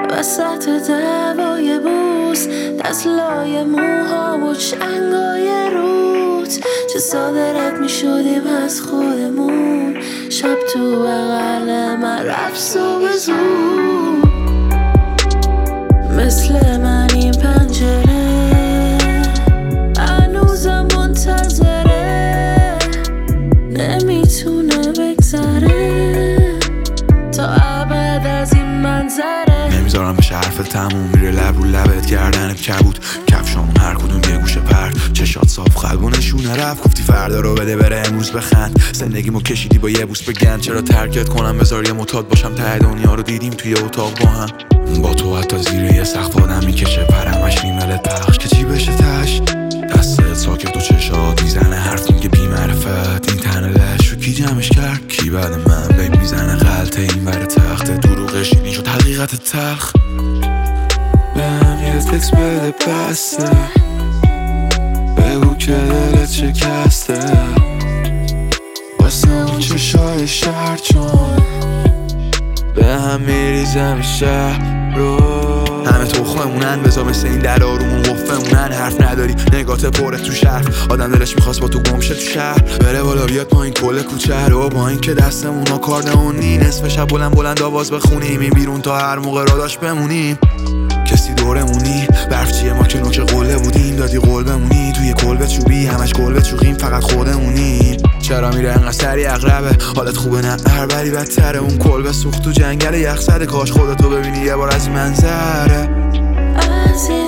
وسط دوای بوس، دست لای موها و چنگای روت. چه ساده رد می شدیم از خودمون، شب تو بغل من رفت صبح زود. مثل من این پنجره هنوزم منتظره، نمیتونه بگذره تا ابد از این منظره. نمیذارم بشه حرفت تموم، میره لب رو لبت، گردنت کبود، کفشامون هر کدوم یه گوشه پرد، چشات صاف قلب و نشونه رفت. گفتی فردا رو بده بره امروز بخند، زندگیمو کشیدی با یه بوس بگن. چرا ترکت کنم بذار یه معتاد باشم، ته دنیا رو دیدیم توی اتاق با هم. با تو حتی زیر یه سقف آدم میکشه پرمش ریملت پخش که چی بشه تش. دستت ساکت و چشات میزنه حرف میگه بی معرفت. این تنه لش رو کی جمعش کرد؟ کی بعد من بیت میزنه غلطه این بر تخت دروغش این شد حقیقت تلخ. بهم یه تکس بده بسته، بگو که دلت شکسته واسه اون چشای شهر، چون به هم میریزم شهر رو. همه تخممونن بذار مثل این در آرومون وفمونن. حرف نداری نگات پره تو شهر، آدم دلش میخواست با تو گمشه تو شهر. بره بالا بیاد ما این کل کوچه رو، با این که دستمون ها کار نمونی. نصف شب بلند آواز بخونیم، این بیرون تا هر موقع را داشت بمونیم. کسی دورمونی برف چیه ما که نوک قله بودیم، دادی قول بمونی توی کلبه چوبی، همش کلبه چوقیم فقط خودمونیم. چرا میره انقدر سری اقربه حالت خوبه نه هر بری بدتره. اون کلبه سوخت تو جنگل یخ زده، کاش خودتو ببینی یه بار از این منظره.